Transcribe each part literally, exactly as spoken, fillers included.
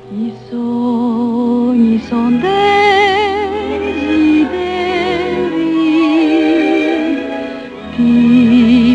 I sogni son desideri di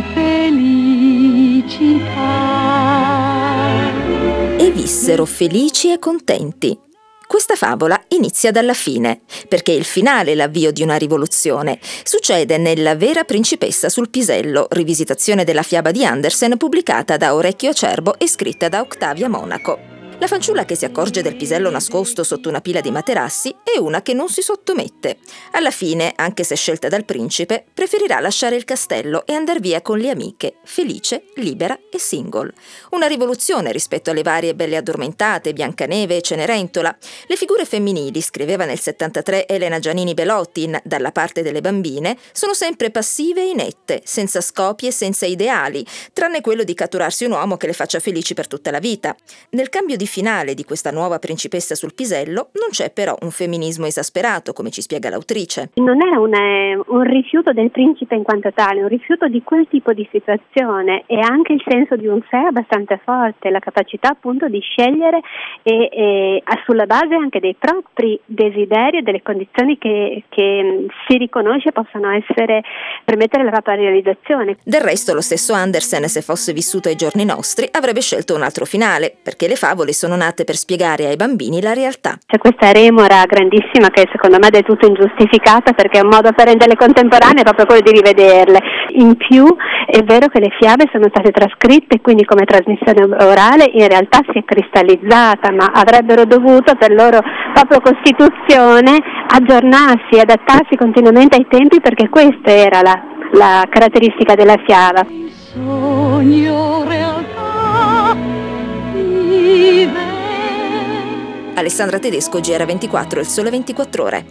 felicità. E vissero felici e contenti. Questa favola inizia dalla fine, perché il finale è l'avvio di una rivoluzione. Succede nella Vera principessa sul pisello, rivisitazione della fiaba di Andersen pubblicata da Orecchio Acerbo e scritta da Octavia Monaco. La fanciulla che si accorge del pisello nascosto sotto una pila di materassi è una che non si sottomette. Alla fine, anche se scelta dal principe, preferirà lasciare il castello e andar via con le amiche, felice, libera e single. Una rivoluzione rispetto alle varie Belle addormentate, Biancaneve e Cenerentola. Le figure femminili, scriveva nel settantatré Elena Giannini Belotti in Dalla parte delle bambine, sono sempre passive e inette, senza scopi e senza ideali, tranne quello di catturarsi un uomo che le faccia felici per tutta la vita. Nel cambio di finale di questa nuova principessa sul pisello non c'è però un femminismo esasperato, come ci spiega l'autrice. Non era un, eh, un rifiuto del principe in quanto tale, un rifiuto di quel tipo di situazione, e anche il senso di un sé abbastanza forte, la capacità appunto di scegliere e, e sulla base anche dei propri desideri e delle condizioni che, che si riconosce possano essere, permettere la propria realizzazione. Del resto lo stesso Andersen, se fosse vissuto ai giorni nostri, avrebbe scelto un altro finale, perché le favole sono nate per spiegare ai bambini la realtà. C'è questa remora grandissima che secondo me è del tutto ingiustificata, perché un modo per renderle contemporanee è proprio quello di rivederle. In più è vero che le fiabe sono state trascritte, quindi come trasmissione orale in realtà si è cristallizzata, ma avrebbero dovuto per loro proprio costituzione aggiornarsi, adattarsi continuamente ai tempi, perché questa era la, la caratteristica della fiaba. Il sogno realtà vive. Alessandra Tedesco, G R ventiquattro, Il Sole ventiquattro Ore.